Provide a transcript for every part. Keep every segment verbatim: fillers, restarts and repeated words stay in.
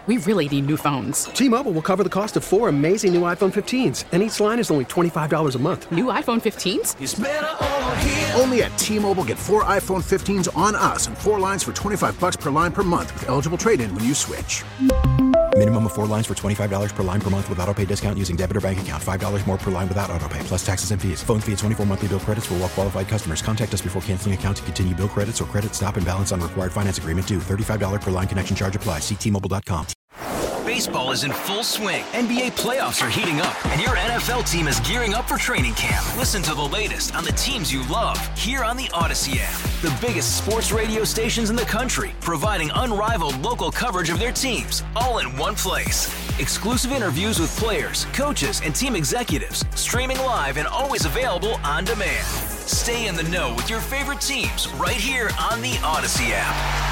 We really need new phones. T-Mobile will cover the cost of four amazing new iPhone fifteens, and each line is only twenty-five dollars a month. New iPhone fifteens? It's better over here. Only at T-Mobile, get four iPhone fifteens on us and four lines for twenty-five dollars per line per month with eligible trade-in when you switch. Minimum of four lines for twenty-five dollars per line per month with autopay discount using debit or bank account. five dollars more per line without autopay, plus taxes and fees. Phone fee at twenty-four monthly bill credits for well-qualified customers. Contact us before canceling account to continue bill credits or credit stop and balance on required finance agreement due. thirty-five dollars per line connection charge applies. See T Mobile dot com. Baseball is in full swing. N B A playoffs are heating up, and your N F L team is gearing up for training camp. Listen to the latest on the teams you love here on the Odyssey app. The biggest sports radio stations in the country, providing unrivaled local coverage of their teams, all in one place. Exclusive interviews with players, coaches, and team executives, streaming live and always available on demand. Stay in the know with your favorite teams right here on the Odyssey app.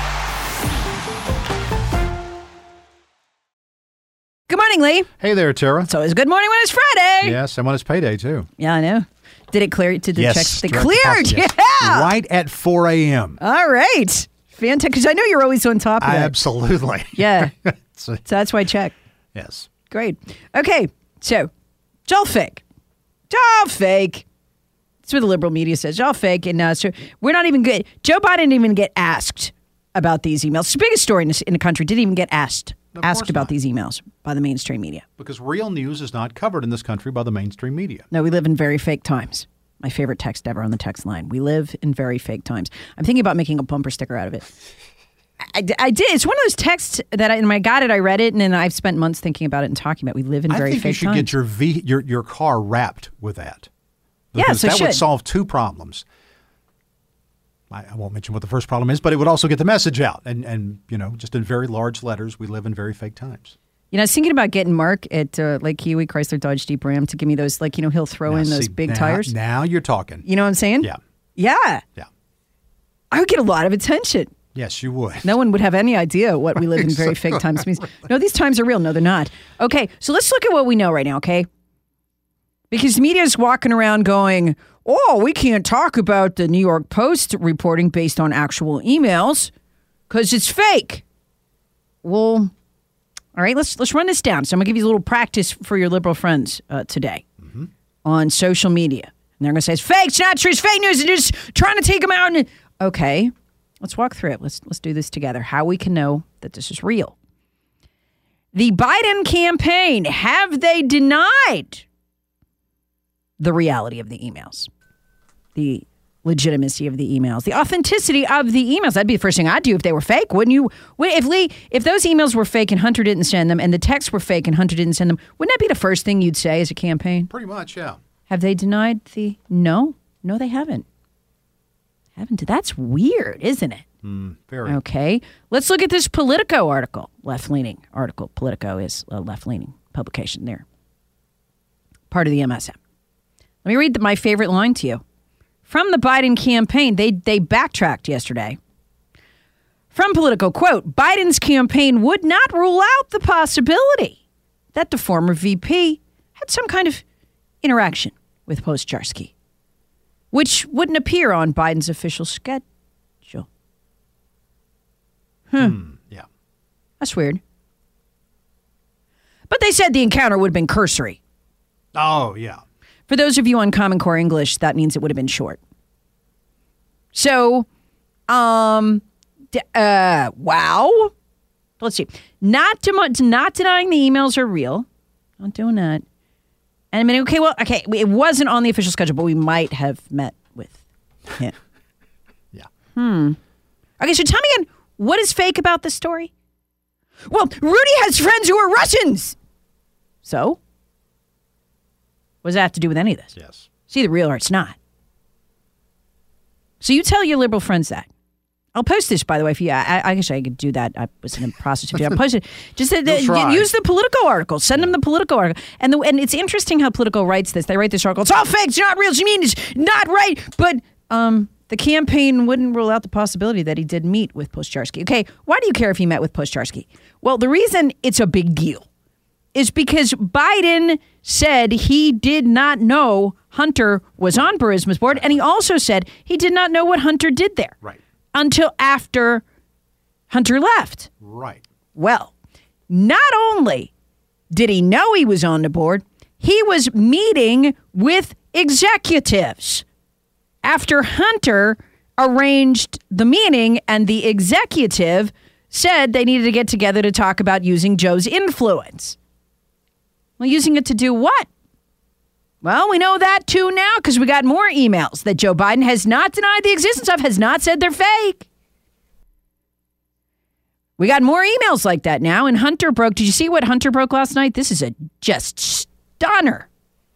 Good morning, Lee. Hey there, Tara. It's always good morning when it's Friday. Yes, and when it's payday, too. Yeah, I know. Did it clear? Did the yes, checks? They direct cleared. deposit, Yeah. yes. Right at four a.m. All right. Fantastic. Because I know you're always on top of I, it. Absolutely. Yeah. so, so that's why I check. Yes. Great. Okay. So, it's all fake. It's all fake. That's what the liberal media says. It's all fake. And uh, so we're not even good. Joe Biden didn't even get asked about these emails. It's the biggest story in, this, in the country. Didn't even get asked. Of asked about not. these emails by the mainstream media. Because real news is not covered in this country by the mainstream media. No, we live in very fake times. My favorite text ever on the text line. We live in very fake times. I'm thinking about making a bumper sticker out of it. I, I did. It's one of those texts that I, and I got it, I read it, and then I've spent months thinking about it and talking about it. We live in very fake times. I think you should times. get your, v, your your car wrapped with that. Yes, Because I that should. would solve two problems. I, I won't mention what the first problem is, but it would also get the message out. And, and, you know, just in very large letters, we live in very fake times. You know, I was thinking about getting Mark at uh, Lake Kiwi, Chrysler Dodge Jeep Ram to give me those, like, you know, he'll throw Now, in those see, big now, tires. Now you're talking. You know what I'm saying? Yeah. Yeah. Yeah. I would get a lot of attention. Yes, you would. No one would have any idea what we live in very fake times means. No, these times are real. No, they're not. Okay, so let's look at what we know right now, okay? Because the media is walking around going, oh, we can't talk about the New York Post reporting based on actual emails because it's fake. Well, all right, let's let's run this down. So I'm going to give you a little practice for your liberal friends uh, today mm-hmm. on social media. And they're going to say, it's fake, it's not true, it's fake news, and just trying to take them out. And okay, let's walk through it. Let's let's do this together. How we can know that this is real. The Biden campaign, have they denied the reality of the emails? The legitimacy of the emails, the authenticity of the emails. That'd be the first thing I'd do if they were fake. Wouldn't you? If Lee, if those emails were fake and Hunter didn't send them, and the texts were fake and Hunter didn't send them, wouldn't that be the first thing you'd say as a campaign? Pretty much, yeah. Have they denied the? No, no, they haven't. Haven't. That's weird, isn't it? Mm, very. Okay. Let's look at this Politico article, left-leaning article. Politico is a left-leaning publication there. Part of the M S M. Let me read the, my favorite line to you. From the Biden campaign, they they backtracked yesterday. From Politico, quote, Biden's campaign would not rule out the possibility that the former V P had some kind of interaction with Postcharski, which wouldn't appear on Biden's official schedule. Hmm. Mm, yeah. That's weird. But they said the encounter would have been cursory. Oh, yeah. For those of you on Common Core English, that means it would have been short. So, um, d- uh, wow. Let's see. Not to, not denying the emails are real. Not doing that. And I mean, okay, well, okay, it wasn't on the official schedule, but we might have met with him. Yeah. Hmm. Okay, so tell me again, what is fake about this story? Well, Rudy has friends who are Russians. So? What does that have to do with any of this? Yes. It's either real or it's not. So you tell your liberal friends that. I'll post this, by the way. If you, I, I guess I could do that. I was in the process of doing it. I'll post it. Just uh, the, use the Politico article. Send them the Politico article. And the, and it's interesting how Politico writes this. They write this article. It's all fake. It's not real. It's mean. It's not right. But um, the campaign wouldn't rule out the possibility that he did meet with Postcharski. Okay, why do you care if he met with Postcharski? Well, the reason it's a big deal is because Biden said he did not know Hunter was on Burisma's board, and he also said he did not know what Hunter did there. Right. Until after Hunter left. Right. Well, not only did he know he was on the board, he was meeting with executives after Hunter arranged the meeting and the executive said they needed to get together to talk about using Joe's influence. Well, using it to do what? Well, we know that too now because we got more emails that Joe Biden has not denied the existence of, has not said they're fake. We got more emails like that now, and Hunter broke. Did you see what Hunter broke last night? This is a just stunner.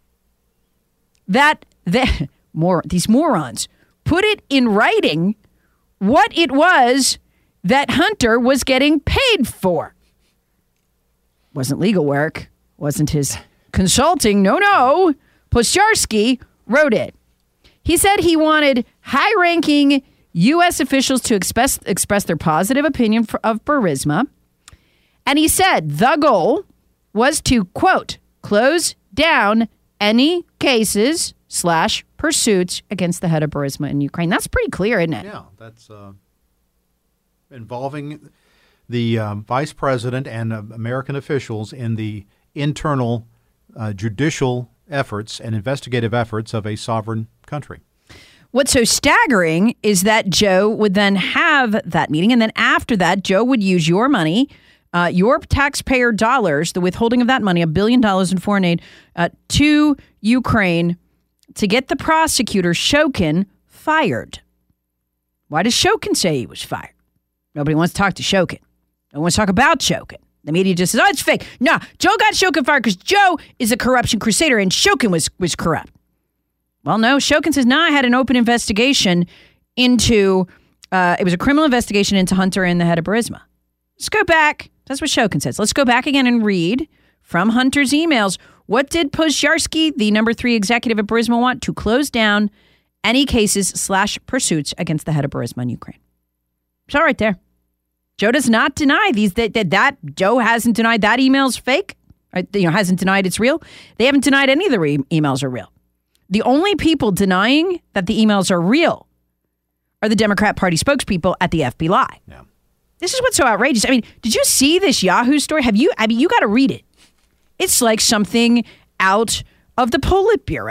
That, that more these morons put it in writing what it was that Hunter was getting paid for. Wasn't legal work. Wasn't his consulting. No, no. Pozharsky wrote it. He said he wanted high-ranking U S officials to express, express their positive opinion for, of Burisma. And he said the goal was to, quote, close down any cases slash pursuits against the head of Burisma in Ukraine. That's pretty clear, isn't it? Yeah, that's uh, involving the um, vice president and uh, American officials in the internal uh, judicial efforts and investigative efforts of a sovereign country. What's so staggering is that Joe would then have that meeting, and then after that, Joe would use your money, uh, your taxpayer dollars, the withholding of that money, a billion dollars in foreign aid, uh, to Ukraine to get the prosecutor, Shokin, fired. Why does Shokin say he was fired? Nobody wants to talk to Shokin. No one wants to talk about Shokin. The media just says, oh, it's fake. No, Joe got Shokin fired because Joe is a corruption crusader and Shokin was, was corrupt. Well, no, Shokin says, no, I had an open investigation into, uh, it was a criminal investigation into Hunter and the head of Burisma. Let's go back. That's what Shokin says. Let's go back again and read from Hunter's emails. What did Pozharsky, the number three executive at Burisma, want? To close down any cases slash pursuits against the head of Burisma in Ukraine. It's all right there. Joe does not deny these that, that that Joe hasn't denied that email's fake. Right? You know, hasn't denied it's real. They haven't denied any of the re- emails are real. The only people denying that the emails are real are the Democrat Party spokespeople at the F B I. Yeah. This is what's so outrageous. I mean, did you see this Yahoo story? Have you? I mean, you got to read it. It's like something out of the Politburo.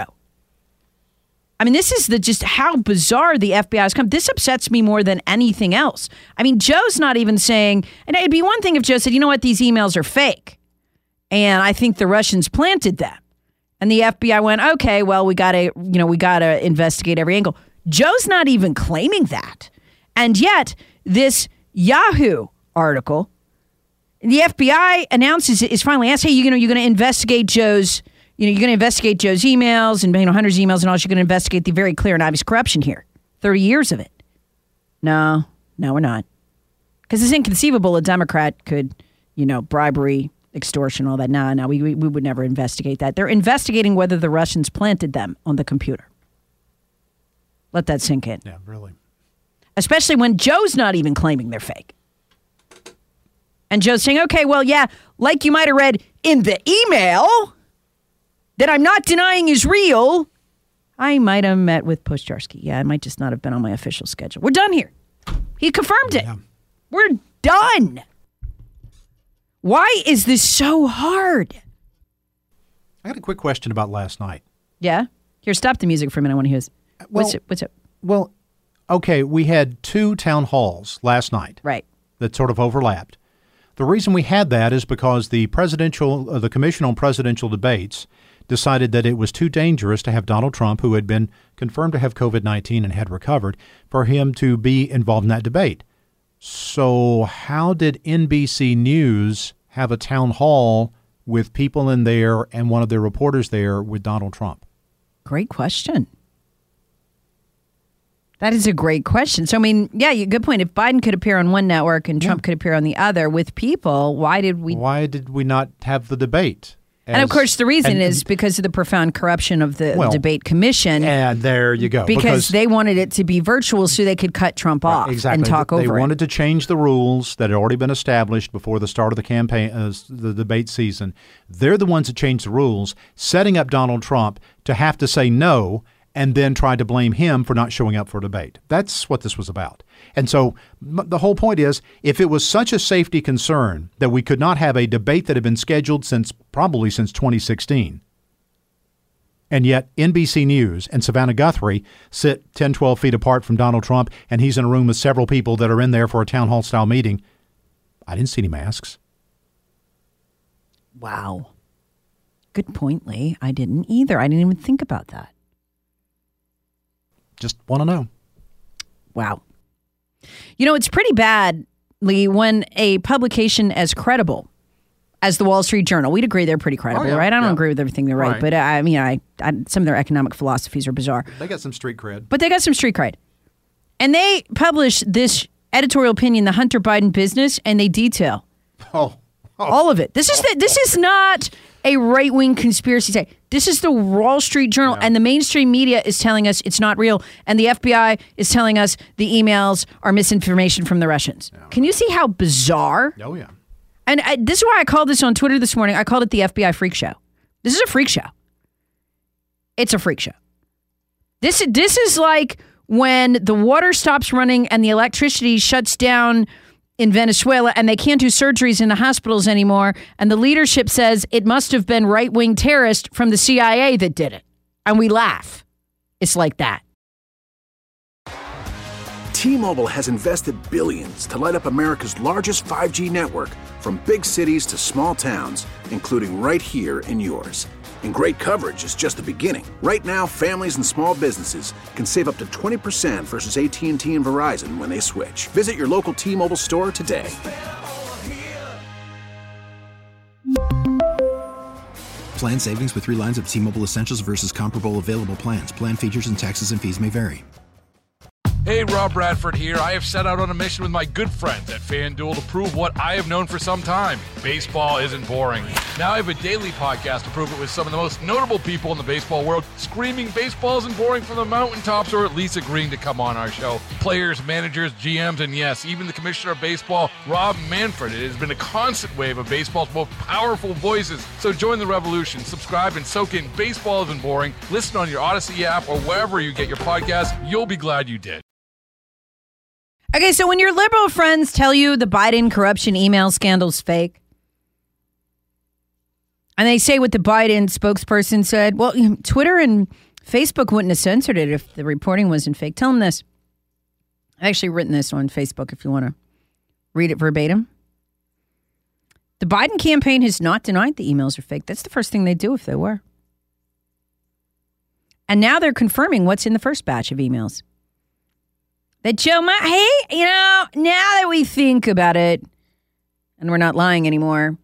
I mean, this is the just how bizarre the F B I has come. This upsets me more than anything else. I mean, Joe's not even saying, and it'd be one thing if Joe said, you know what, these emails are fake. And I think the Russians planted them. And the F B I went, okay, well, we got to, you know, we got to investigate every angle. Joe's not even claiming that. And yet, this Yahoo article, the F B I announces is finally asked, hey, you know, you're going to investigate Joe's, you know, you're going to investigate Joe's emails and, you know, Hunter's emails and all. You're going to investigate the very clear and obvious corruption here. thirty years of it. No, no, we're not. Because it's inconceivable a Democrat could, you know, bribery, extortion, all that. No, no, we, we we would never investigate that. They're investigating whether the Russians planted them on the computer. Let that sink in. Yeah, really. Especially when Joe's not even claiming they're fake. And Joe's saying, okay, well, yeah, like you might have read in the email that I'm not denying is real, I might have met with Pozharsky. Yeah, it might just not have been on my official schedule. We're done here. He confirmed it. Yeah. We're done. Why is this so hard? I got a quick question about last night. Yeah? Here, stop the music for a minute. I want to hear this. What's Well, it? What's it? Well, okay, we had two town halls last night. Right. That sort of overlapped. The reason we had that is because the presidential, uh, the Commission on Presidential Debates decided that it was too dangerous to have Donald Trump, who had been confirmed to have covid nineteen and had recovered, for him to be involved in that debate. So how did N B C News have a town hall with people in there and one of their reporters there with Donald Trump? Great question. That is a great question. So, I mean, yeah, you, good point. If Biden could appear on one network and Trump Yeah. could appear on the other with people, why did we? Why did we not have the debate? And of As- course, the reason and- is because of the profound corruption of the Well, debate commission. And there you go. Because, they wanted it to be virtual so they could cut Trump off exactly. and talk they, over They it. wanted to change the rules that had already been established before the start of the campaign, uh, the debate season. They're the ones that changed the rules, setting up Donald Trump to have to say no and then tried to blame him for not showing up for a debate. That's what this was about. And so m- the whole point is, if it was such a safety concern that we could not have a debate that had been scheduled since probably since twenty sixteen, and yet N B C News and Savannah Guthrie sit ten, twelve feet apart from Donald Trump, and he's in a room with several people that are in there for a town hall style meeting, I didn't see any masks. Wow. Good point, Lee. I didn't either. I didn't even think about that. Just want to know. Wow. You know, it's pretty bad, Lee, when a publication as credible as the Wall Street Journal, we'd agree they're pretty credible, oh, yeah, right? I don't yeah. agree with everything they're right, right. but uh, I mean, I, I some of their economic philosophies are bizarre. They got some street cred. But they got some street cred. And they publish this editorial opinion, The Hunter Biden Business, and they detail Oh. oh. all of it. This is the, this is not a right-wing conspiracy theory. This is the Wall Street Journal, Yeah. and the mainstream media is telling us it's not real, and the F B I is telling us the emails are misinformation from the Russians. Yeah. Can you see how bizarre? Oh, yeah. And I, this is why I called this on Twitter this morning. I called it the F B I freak show. This is a freak show. It's a freak show. This, this is like when the water stops running and the electricity shuts down in Venezuela and they can't do surgeries in the hospitals anymore. And the leadership says it must have been right-wing terrorists from the C I A that did it. And we laugh. It's like that. T-Mobile has invested billions to light up America's largest five G network, from big cities to small towns, including right here in yours. And great coverage is just the beginning. Right now, families and small businesses can save up to twenty percent versus A T and T and Verizon when they switch. Visit your local T-Mobile store today. Plan savings with three lines of T-Mobile Essentials versus comparable available plans. Plan features and taxes and fees may vary. Hey, Rob Bradford here. I have set out on a mission with my good friends at FanDuel to prove what I have known for some time. Baseball isn't boring. Now I have a daily podcast to prove it with some of the most notable people in the baseball world, screaming baseball isn't boring from the mountaintops, or at least agreeing to come on our show. Players, managers, G Ms, and yes, even the commissioner of baseball, Rob Manfred. It has been a constant wave of baseball's most powerful voices. So join the revolution. Subscribe and soak in Baseball Isn't Boring. Listen on your Odyssey app or wherever you get your podcasts. You'll be glad you did. Okay, so when your liberal friends tell you the Biden corruption email scandal's fake, and they say what the Biden spokesperson said, well, Twitter and Facebook wouldn't have censored it if the reporting wasn't fake. Tell them this. I've actually written this on Facebook if you want to read it verbatim. The Biden campaign has not denied the emails are fake. That's the first thing they'd do if they were. And now they're confirming what's in the first batch of emails. That Joe, Ma- hey, you know, now that we think about it, and we're not lying anymore,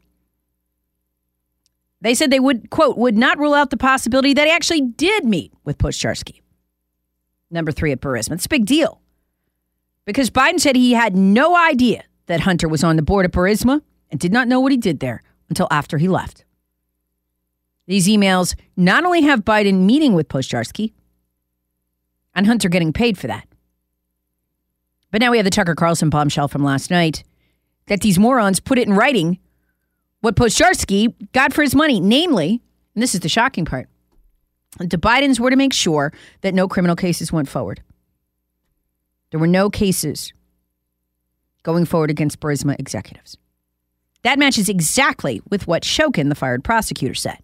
they said they would, quote, would not rule out the possibility that he actually did meet with Puszczarski, number three at Burisma. It's a big deal. Because Biden said he had no idea that Hunter was on the board at Burisma and did not know what he did there until after he left. These emails not only have Biden meeting with Puszczarski and Hunter getting paid for that, but now we have the Tucker Carlson bombshell from last night that these morons put it in writing what Puszczarski got for his money. Namely, and this is the shocking part, the Bidens were to make sure that no criminal cases went forward. There were no cases going forward against Burisma executives. That matches exactly with what Shokin, the fired prosecutor, said.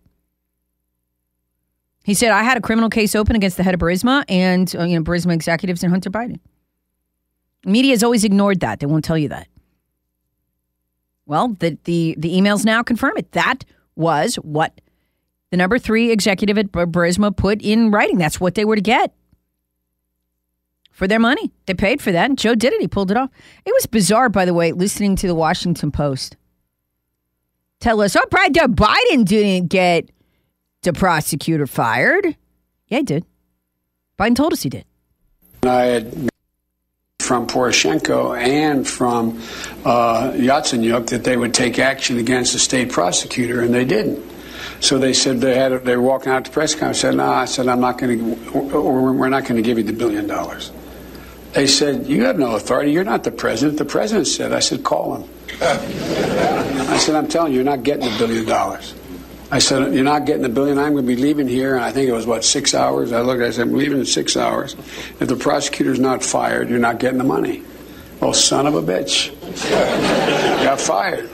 He said, I had a criminal case open against the head of Burisma and uh, you know, Burisma executives and Hunter Biden. Media has always ignored that. They won't tell you that. Well, the, the, the emails now confirm it. That was what the number three executive at Burisma put in writing. That's what they were to get for their money. They paid for that, and Joe did it. He pulled it off. It was bizarre, by the way, listening to the Washington Post tell us, oh, Biden didn't get the prosecutor fired. Yeah, he did. Biden told us he did. I had from Poroshenko and from uh, Yatsenyuk that they would take action against the state prosecutor, and they didn't. So they said they had they were walking out to press conference. Said, "No," I said, "I'm not going to, or we're not going to give you the billion dollars." They said, "You have no authority. You're not the president." The president said, "I said, call him." I said, "I'm telling you, you're not getting the billion dollars." I said, you're not getting the billion. I'm going to be leaving here. And I think it was, what, six hours? I looked, I said, I'm leaving in six hours. If the prosecutor's not fired, you're not getting the money. Oh, son of a bitch. Got fired.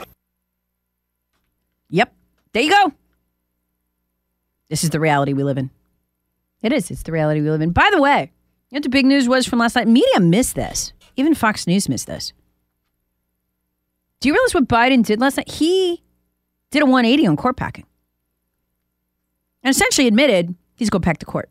Yep. There you go. This is the reality we live in. It is. It's the reality we live in. By the way, you know what the big news was from last night? Media missed this. Even Fox News missed this. Do you realize what Biden did last night? He did a one eighty on court packing. And essentially admitted he's going back to court.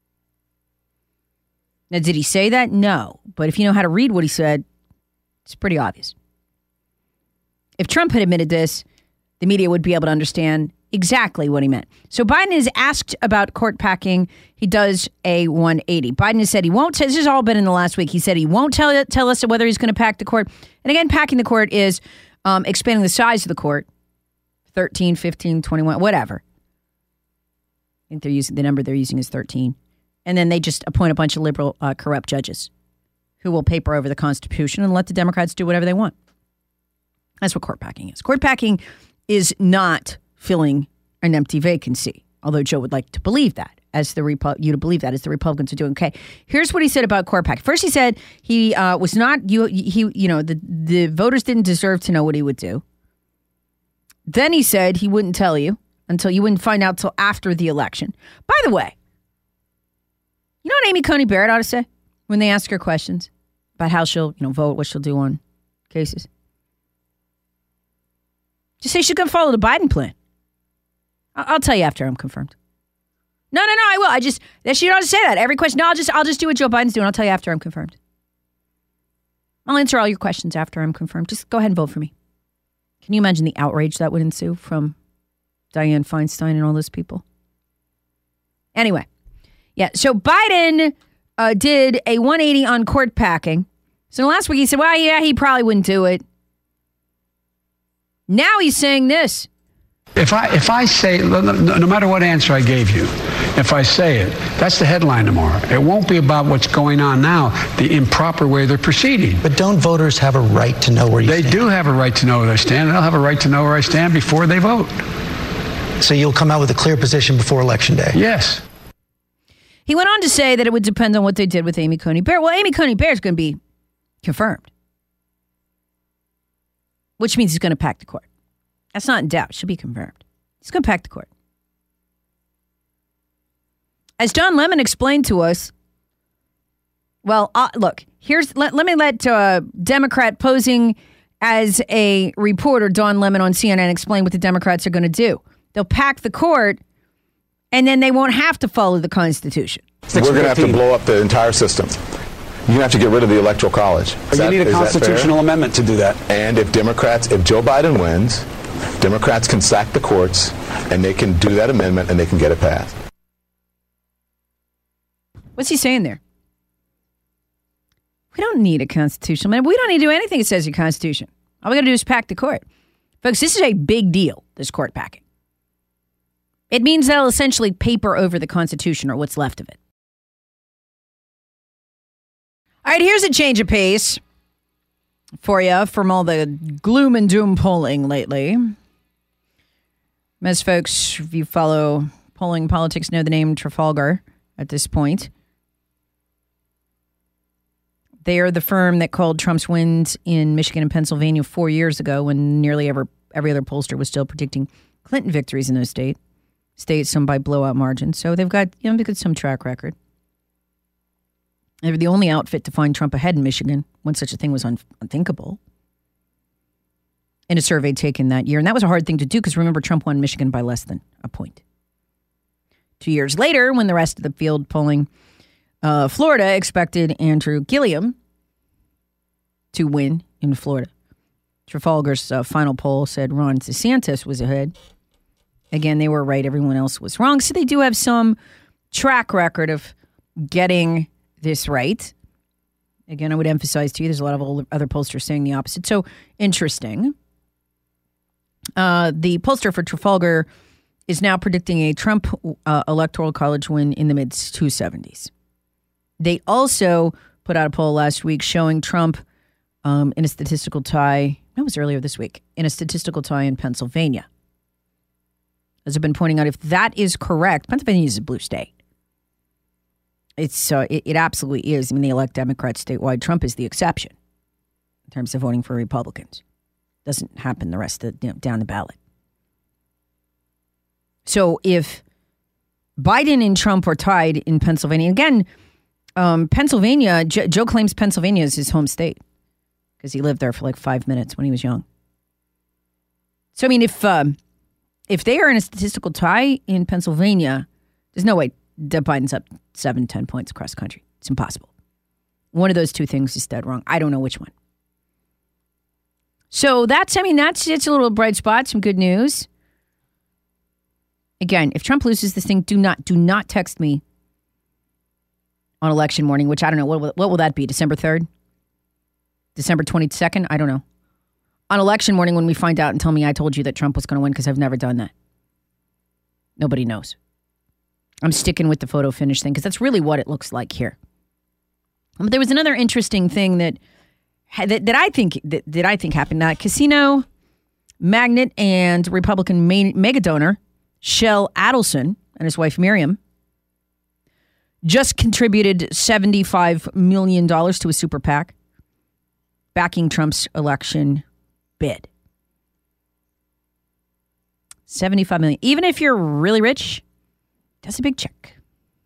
Now, did he say that? No. But if you know how to read what he said, it's pretty obvious. If Trump had admitted this, the media would be able to understand exactly what he meant. So Biden is asked about court packing. He does a one eighty. Biden has said he won't. This has all been in the last week. He said he won't tell, tell us whether he's going to pack the court. And again, packing the court is um, expanding the size of the court. thirteen, fifteen, twenty-one, whatever. I think they're using the number they're using is thirteen. And then they just appoint a bunch of liberal, uh, corrupt judges who will paper over the Constitution and let the Democrats do whatever they want. That's what court packing is. Court packing is not filling an empty vacancy, although Joe would like to believe that, as the Repu- you to believe that, as the Republicans are doing. Okay, here's what he said about court packing. First, he said he uh, was not you. He, you know, the the voters didn't deserve to know what he would do. Then he said he wouldn't tell you until you wouldn't find out till after the election. By the way, you know what Amy Coney Barrett ought to say when they ask her questions about how she'll, you know, vote, what she'll do on cases? Just say she's going to follow the Biden plan. I'll tell you after I'm confirmed. No, no, no, I will. I just, she ought to say that. Every question, no, I'll just, I'll just do what Joe Biden's doing. I'll tell you after I'm confirmed. I'll answer all your questions after I'm confirmed. Just go ahead and vote for me. Can you imagine the outrage that would ensue from Dianne Feinstein and all those people? Anyway, yeah, so Biden uh, did a one eighty on court packing. So last week he said, well, yeah, he probably wouldn't do it. Now he's saying this. If I if I say, no, no matter what answer I gave you, if I say it, that's the headline tomorrow. It won't be about what's going on now, the improper way they're proceeding. But don't voters have a right to know where you they stand? They do have a right to know where they stand. They'll have a right to know where I stand before they vote. So you'll come out with a clear position before Election Day? Yes. He went on to say that it would depend on what they did with Amy Coney Barrett. Well, Amy Coney Barrett's going to be confirmed, which means he's going to pack the court. That's not in doubt. She'll be confirmed. He's going to pack the court. As Don Lemon explained to us, well, uh, look, here's let, let me let uh, Democrat posing as a reporter, Don Lemon on C N N, explain what the Democrats are going to do. They'll pack the court, and then they won't have to follow the Constitution. We're going to have to blow up the entire system. You have to get rid of the Electoral College. Is you that, need a constitutional amendment to do that. And if Democrats, if Joe Biden wins, Democrats can sack the courts, and they can do that amendment, and they can get it passed. What's he saying there? We don't need a constitutional amendment. We don't need to do anything that says a constitution. All we got to do is pack the court. Folks, this is a big deal, this court packing. It means they'll essentially paper over the Constitution or what's left of it. All right, here's a change of pace for you from all the gloom and doom polling lately. As folks, if you follow polling politics, know the name Trafalgar at this point. They are the firm that called Trump's wins in Michigan and Pennsylvania four years ago when nearly every, every other pollster was still predicting Clinton victories in those states. States, some by blowout margins. So they've got, you know, they've got some track record. They were the only outfit to find Trump ahead in Michigan when such a thing was un- unthinkable in a survey taken that year. And that was a hard thing to do because remember, Trump won Michigan by less than a point. Two years later, when the rest of the field polling, uh, Florida expected Andrew Gillum to win in Florida. Trafalgar's uh, final poll said Ron DeSantis was ahead. Again, they were right. Everyone else was wrong. So they do have some track record of getting this right. Again, I would emphasize to you, there's a lot of other pollsters saying the opposite. So interesting. Uh, the pollster for Trafalgar is now predicting a Trump uh, electoral college win in the mid two seventies. They also put out a poll last week showing Trump um, in a statistical tie. That was earlier this week, in a statistical tie in Pennsylvania. as I've been pointing out, if that is correct, Pennsylvania is a blue state. It's uh, it, it absolutely is. I mean, they elect Democrats statewide. Trump is the exception in terms of voting for Republicans. Doesn't happen the rest of the, you know, down the ballot. So if Biden and Trump are tied in Pennsylvania, again, um, Pennsylvania, J- Joe claims Pennsylvania is his home state because he lived there for like five minutes when he was young. So, I mean, if um, if they are in a statistical tie in Pennsylvania, there's no way that Biden's up seven, ten points across the country. It's impossible. One of those two things is dead wrong. I don't know which one. So that's, I mean, that's it's a little bright spot, some good news. Again, if Trump loses this thing, do not, do not text me on election morning, which I don't know. What, what will that be? December third? December twenty-second? I don't know. On election morning when we find out and tell me I told you that Trump was going to win, because I've never done that. Nobody knows. I'm sticking with the photo finish thing because that's really what it looks like here. But there was another interesting thing that that, that I think that, that I think happened. Uh, casino magnate and Republican mega donor Shell Adelson and his wife Miriam just contributed seventy-five million dollars to a super PAC backing Trump's election bid. seventy-five million dollars. Even if you're really rich, that's a big check.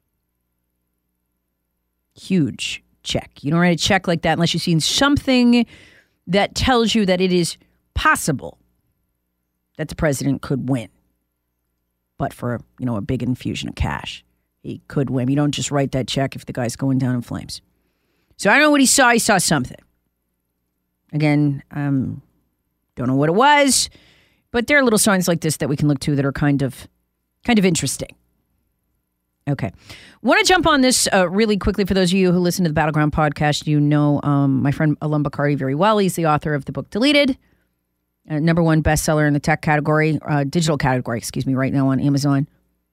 Huge check. You don't write a check like that unless you've seen something that tells you that it is possible that the president could win. But for, you know, a big infusion of cash, he could win. You don't just write that check if the guy's going down in flames. So I don't know what he saw. He saw something. Again, um, don't know what it was, but there are little signs like this that we can look to that are kind of, kind of interesting. Okay. Want to jump on this uh, really quickly for those of you who listen to the Battleground podcast. You know um, my friend Alum Bakari very well. He's the author of the book Deleted, uh, number one bestseller in the tech category, uh, digital category, excuse me, right now on Amazon.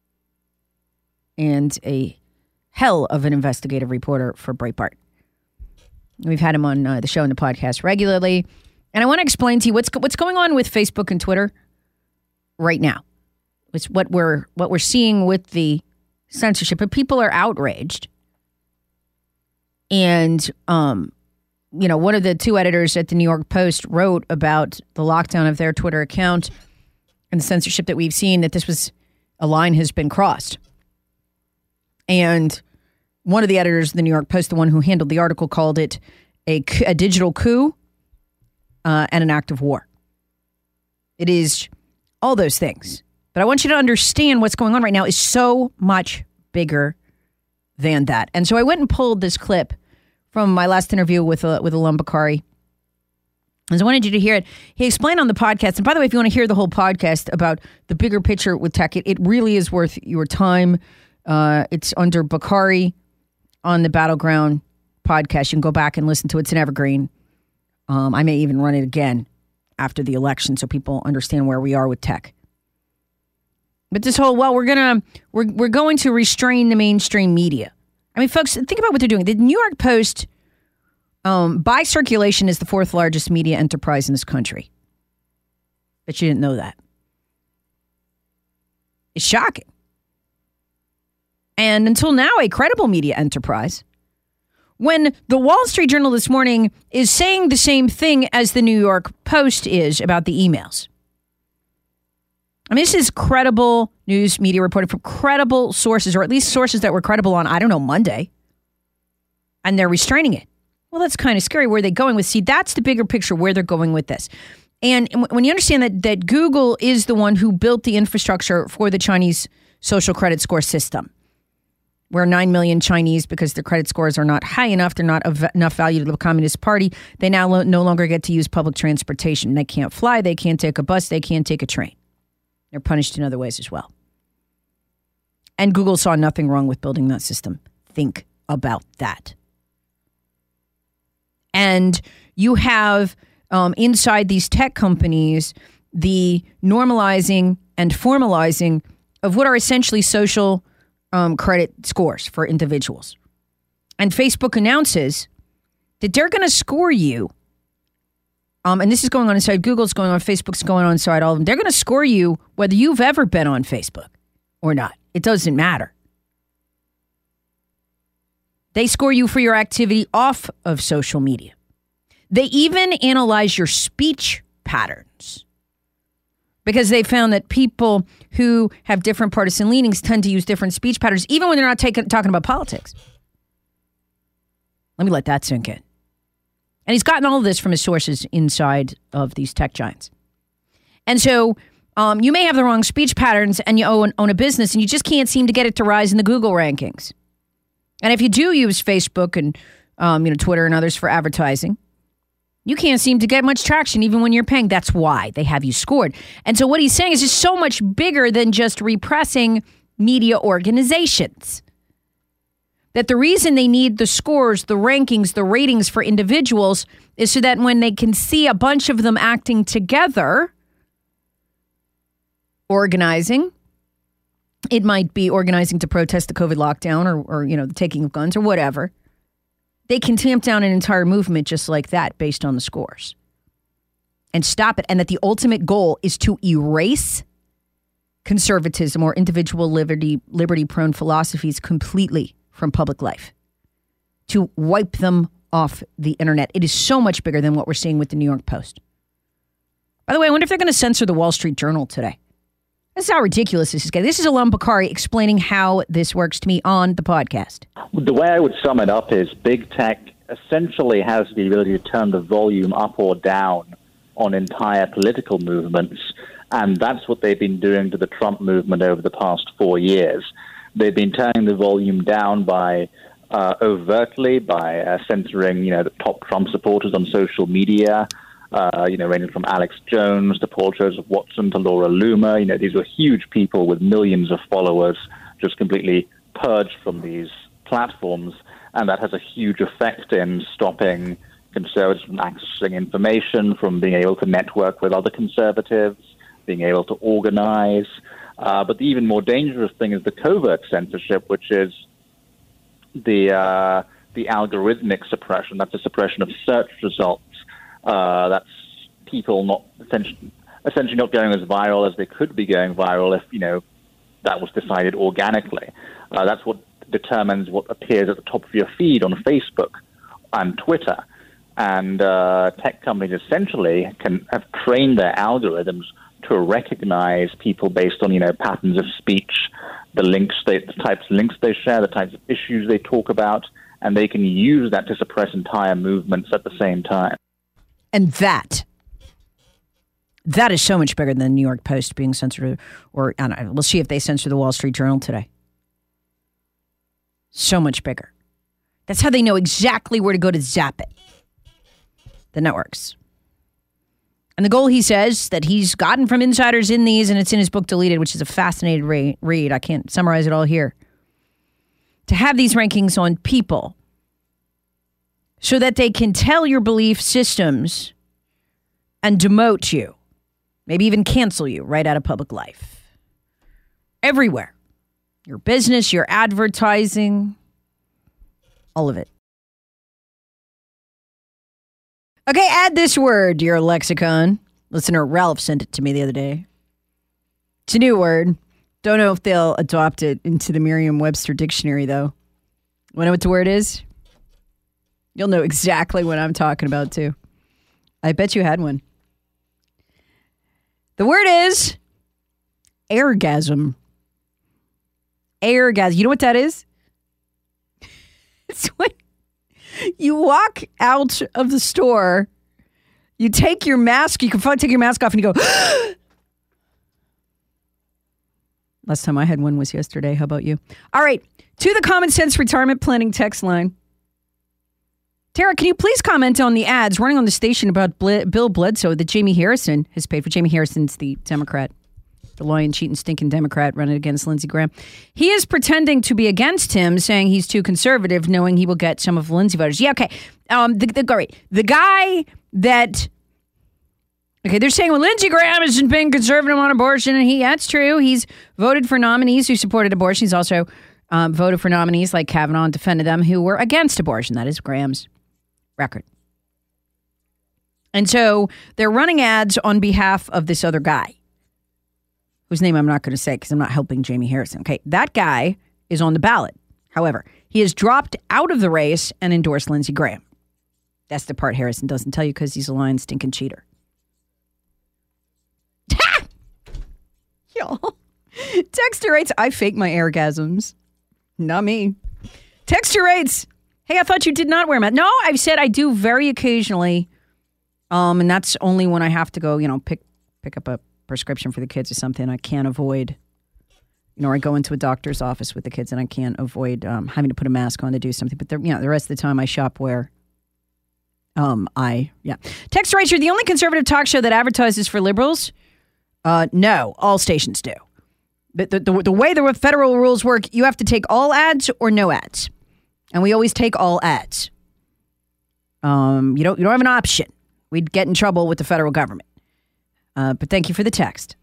And a hell of an investigative reporter for Breitbart. We've had him on uh, the show and the podcast regularly. And I want to explain to you what's what's going on with Facebook and Twitter right now. It's what we're what we're seeing with the censorship, but people are outraged. And, um, you know, one of the two editors at the New York Post wrote about the lockdown of their Twitter account and the censorship that we've seen, that this was a line has been crossed. And one of the editors of the New York Post, the one who handled the article, called it a, a digital coup uh, and an act of war. It is all those things. But I want you to understand what's going on right now is so much bigger than that. And so I went and pulled this clip from my last interview with uh, with Alum Bakari. And so I wanted you to hear it. He explained on the podcast. And by the way, if you want to hear the whole podcast about the bigger picture with tech, it, it really is worth your time. Uh, it's under Bakari on the Battleground podcast. You can go back and listen to it. It's an evergreen. Um, I may even run it again after the election so people understand where we are with tech. But this whole, well, we're gonna we're we're going to restrain the mainstream media. I mean, folks, think about what they're doing. The New York Post, um, by circulation, is the fourth largest media enterprise in this country. Bet you didn't know that. It's shocking. And until now, a credible media enterprise. When the Wall Street Journal this morning is saying the same thing as the New York Post is about the emails. I mean, this is credible news media reporting from credible sources, or at least sources that were credible on, I don't know, Monday. And they're restraining it. Well, that's kind of scary. Where are they going with? See, that's the bigger picture, where they're going with this. And when you understand that that Google is the one who built the infrastructure for the Chinese social credit score system, where nine million Chinese, because their credit scores are not high enough, they're not of enough value to the Communist Party, they now lo- no longer get to use public transportation. They can't fly, they can't take a bus, they can't take a train. They're punished in other ways as well. And Google saw nothing wrong with building that system. Think about that. And you have um, inside these tech companies the normalizing and formalizing of what are essentially social um, credit scores for individuals. And Facebook announces that they're going to score you um, and this is going on inside Google's going on, Facebook's going on inside all of them. They're going to score you whether you've ever been on Facebook or not. It doesn't matter. They score you for your activity off of social media. They even analyze your speech patterns because they found that people who have different partisan leanings tend to use different speech patterns, even when they're not taking, talking about politics. Let me let that sink in. And he's gotten all of this from his sources inside of these tech giants. And so um, you may have the wrong speech patterns and you own, own a business and you just can't seem to get it to rise in the Google rankings. And if you do use Facebook and um, you know Twitter and others for advertising, you can't seem to get much traction even when you're paying. That's why they have you scored. And so what he's saying is just so much bigger than just repressing media organizations. That the reason they need the scores, the rankings, the ratings for individuals is so that when they can see a bunch of them acting together, organizing, it might be organizing to protest the COVID lockdown or, or, you know, the taking of guns or whatever. They can tamp down an entire movement just like that based on the scores and stop it. And that the ultimate goal is to erase conservatism or individual liberty, liberty-prone philosophies completely from public life, to wipe them off the internet. It is so much bigger than what we're seeing with the New York Post. By the way, I wonder if they're going to censor the Wall Street Journal today. This is how ridiculous this is getting. This is Alon Bakari explaining how this works to me on the podcast. The way I would sum it up is big tech essentially has the ability to turn the volume up or down on entire political movements, and that's what they've been doing to the Trump movement over the past four years. They've been turning the volume down by uh, overtly, by uh, censoring, you know, the top Trump supporters on social media, uh, you know, ranging from Alex Jones to Paul Joseph Watson to Laura Loomer. You know, these were huge people with millions of followers just completely purged from these platforms, and that has a huge effect in stopping conservatives from accessing information, from being able to network with other conservatives, being able to organize. Uh, but the even more dangerous thing is the covert censorship, which is the uh, the algorithmic suppression. That's a suppression of search results. Uh, that's people not essentially, essentially not going as viral as they could be going viral if, you know, that was decided organically. Uh, that's what determines what appears at the top of your feed on Facebook and Twitter. And uh, tech companies essentially can have trained their algorithms to recognize people based on, you know, patterns of speech, the links, they, the types of links they share, the types of issues they talk about, and they can use that to suppress entire movements at the same time. And that, that is so much bigger than the New York Post being censored, or I don't know, we'll see if they censor the Wall Street Journal today. So much bigger. That's how they know exactly where to go to zap it. The networks. And the goal, he says, that he's gotten from insiders in these, and it's in his book Deleted, which is a fascinating re- read. I can't summarize it all here. To have these rankings on people so that they can tell your belief systems and demote you, maybe even cancel you right out of public life. Everywhere. Your business, your advertising, all of it. Okay, add this word to your lexicon. Listener Ralph sent it to me the other day. It's a new word. Don't know if they'll adopt it into the Merriam-Webster dictionary, though. Want to know what the word is? You'll know exactly what I'm talking about, too. I bet you had one. The word is airgasm. Airgasm. You know what that is? It's when you walk out of the store, you take your mask, you can finally take your mask off and you go, last time I had one was yesterday. How about you? All right. To the Common Sense Retirement Planning text line. Tara, can you please comment on the ads running on the station about Ble- Bill Bledsoe that Jamie Harrison has paid for? Jamie Harrison's the Democrat, the lying, cheating, stinking Democrat running against Lindsey Graham. He is pretending to be against him, saying he's too conservative, knowing he will get some of Lindsey voters. Yeah, okay. Um, the, the, all right. The guy that... Okay, they're saying, well, Lindsey Graham isn't being conservative on abortion, and he that's true. He's voted for nominees who supported abortion. He's also um, voted for nominees like Kavanaugh and defended them who were against abortion. That is Graham's record. And so they're running ads on behalf of this other guy, whose name I'm not going to say because I'm not helping Jamie Harrison. Okay, that guy is on the ballot. However, he has dropped out of the race and endorsed Lindsey Graham. That's the part Harrison doesn't tell you because he's a lying, stinking cheater. Y'all. Texter writes, I fake my orgasms. Not me. Texter writes, hey, I thought you did not wear a mask. No, I've said I do very occasionally. Um, and that's only when I have to go, you know, pick pick up a prescription for the kids or something. I can't avoid, you know, I go into a doctor's office with the kids and I can't avoid um, having to put a mask on to do something. But, the, you know, the rest of the time I shop where um, I, yeah. Texter writes, you're the only conservative talk show that advertises for liberals. Uh, no, all stations do. But the, the, the way the federal rules work, you have to take all ads or no ads. And we always take all ads. Um, you don't you don't have an option. We'd get in trouble with the federal government. Uh, but thank you for the text.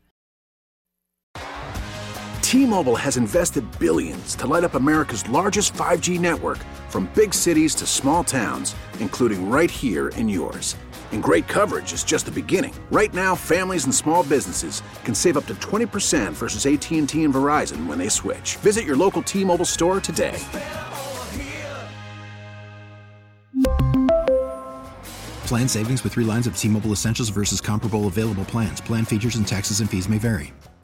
T-Mobile has invested billions to light up America's largest five G network, from big cities to small towns, including right here in yours. And great coverage is just the beginning. Right now, families and small businesses can save up to twenty percent versus A T and T and Verizon when they switch. Visit your local T-Mobile store today. Plan savings with three lines of T-Mobile Essentials versus comparable available plans. Plan features and taxes and fees may vary.